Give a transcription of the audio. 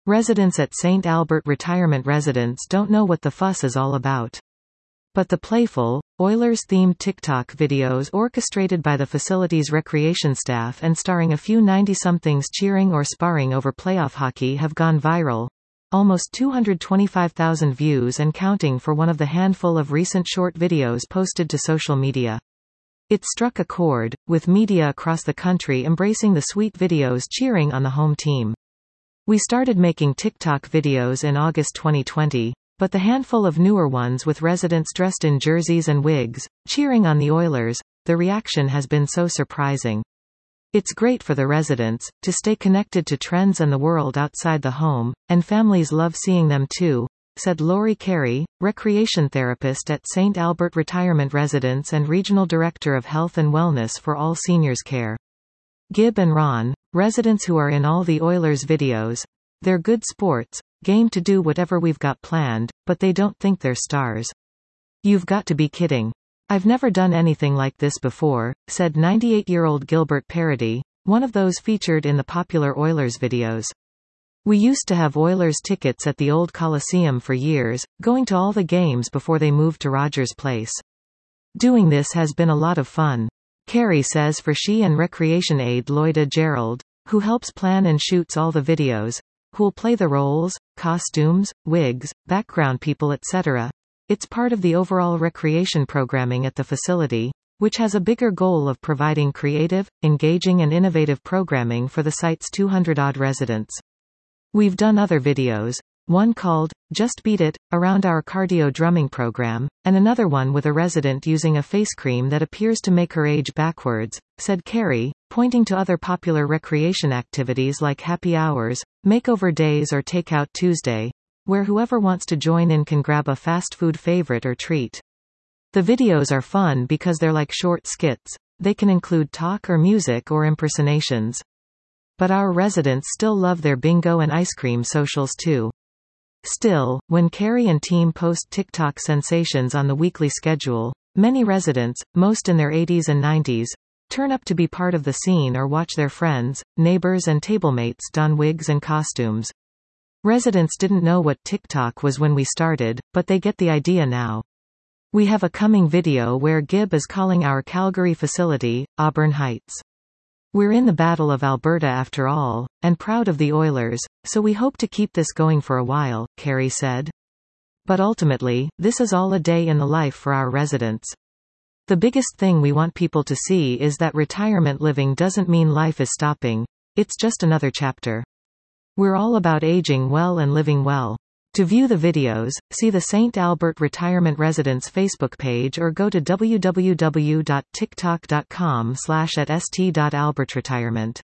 Residents at St. Albert Retirement Residence don't know what the fuss is all about. But the playful, Oilers-themed TikTok videos orchestrated by the facility's recreation staff and starring a few 90-somethings cheering or sparring over playoff hockey have gone viral. Almost 225,000 views and counting for one of the handful of recent short videos posted to social media. It struck a chord, with media across the country embracing the sweet videos cheering on the home team. We started making TikTok videos in August 2020, but the handful of newer ones with residents dressed in jerseys and wigs, cheering on the Oilers, the reaction has been so surprising. It's great for the residents to stay connected to trends and the world outside the home, and families love seeing them too, said Lori Carey, recreation therapist at St. Albert Retirement Residence and Regional Director of Health and Wellness for All Seniors Care. Gib and Ron, residents who are in all the Oilers videos, they're good sports, game to do whatever we've got planned, but they don't think they're stars. You've got to be kidding. I've never done anything like this before, said 98-year-old Gilbert Parody, one of those featured in the popular Oilers videos. We used to have Oilers tickets at the old Coliseum for years, going to all the games before they moved to Rogers Place. Doing this has been a lot of fun. Carey says for she and recreation aide Lloyda Gerald, who helps plan and shoots all the videos, who'll play the roles, costumes, wigs, background people etc. It's part of the overall recreation programming at the facility, which has a bigger goal of providing creative, engaging and innovative programming for the site's 200-odd residents. We've done other videos, one called, Just Beat It, around our cardio drumming program, and another one with a resident using a face cream that appears to make her age backwards, said Carey, pointing to other popular recreation activities like happy hours, makeover days or Takeout Tuesday, where whoever wants to join in can grab a fast food favorite or treat. The videos are fun because they're like short skits. They can include talk or music or impersonations. But our residents still love their bingo and ice cream socials too. Still, when Carey and team post TikTok sensations on the weekly schedule, many residents, most in their 80s and 90s, turn up to be part of the scene or watch their friends, neighbors and tablemates don wigs and costumes. Residents didn't know what TikTok was when we started, but they get the idea now. We have a coming video where Gib is calling our Calgary facility, Auburn Heights. We're in the Battle of Alberta after all, and proud of the Oilers, so we hope to keep this going for a while, Carey said. But ultimately, this is all a day in the life for our residents. The biggest thing we want people to see is that retirement living doesn't mean life is stopping, it's just another chapter. We're all about aging well and living well. To view the videos, see the St. Albert Retirement Residence Facebook page or go to www.tiktok.com/@st.albertretirement.